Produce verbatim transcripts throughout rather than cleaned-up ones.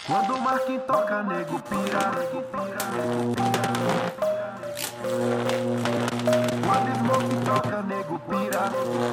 Quando o Marquinhos toca, nego pira. Quando o Smoke toca, nego pira.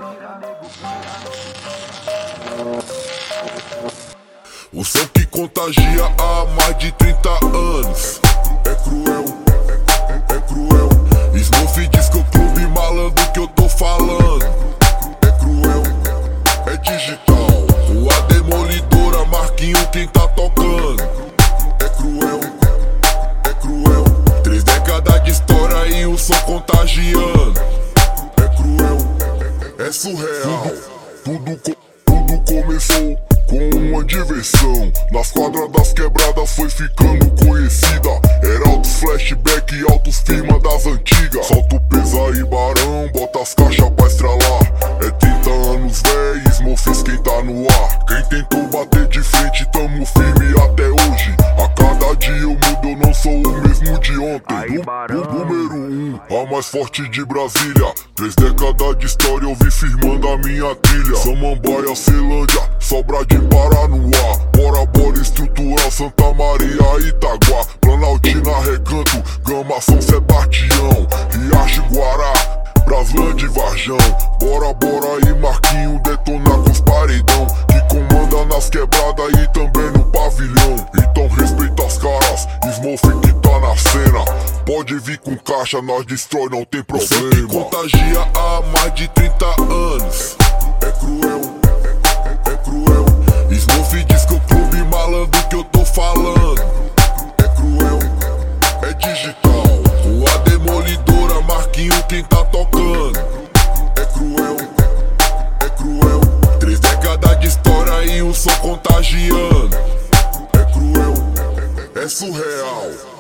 O som que contagia há mais de trinta anos. É cruel, é, é cruel. Smurf Disco Clube, malandro que eu tô falando. É cruel, é digital. O A Demolidora, Marquinhos quem tá tocando. É cruel, é cruel. Três décadas de história e o som contagiando. É cruel, é surreal. Tudo, tudo, tudo começou com uma diversão. Nas quadras das quebradas foi ficando conhecida. Era altos flashback e altos firma das antigas. Solta o pesa e barão, bota as caixas pra estralar. É trinta anos véi, Smurfs quem tá no ar. Quem tentou bater de frente, tamo firme até hoje. A cada dia eu mudo, eu não sou o mesmo de ontem. Do, do número um, a mais forte de Brasília. Três décadas de história eu vi firmando a minha trilha. Samambaia, Ceilândia, Sobradinho, Paranoá. Bora, bora estrutural, Santa Maria, Itaguá. Planaltina, Recanto, Gama, São Sebastião, Riacho, Guará, Braslândia e Varjão. Bora, bora aí Marquinhos detonar com os paredão, que comanda nas quebradas e também no pavilhão. Então respeita as caras, Smurf que tá na cena. Pode vir com caixa, nós destrói, não tem problema. Que contagia há mais de trinta anos. É cruel, é, é, é cruel. Smurf Disco Clube, malandro que eu tô falando. É cruel, é digital. O A Demolidora, Marquinhos quem tá tocando. É cruel, é cruel. Três décadas de história e o som contagiando. É cruel, é surreal.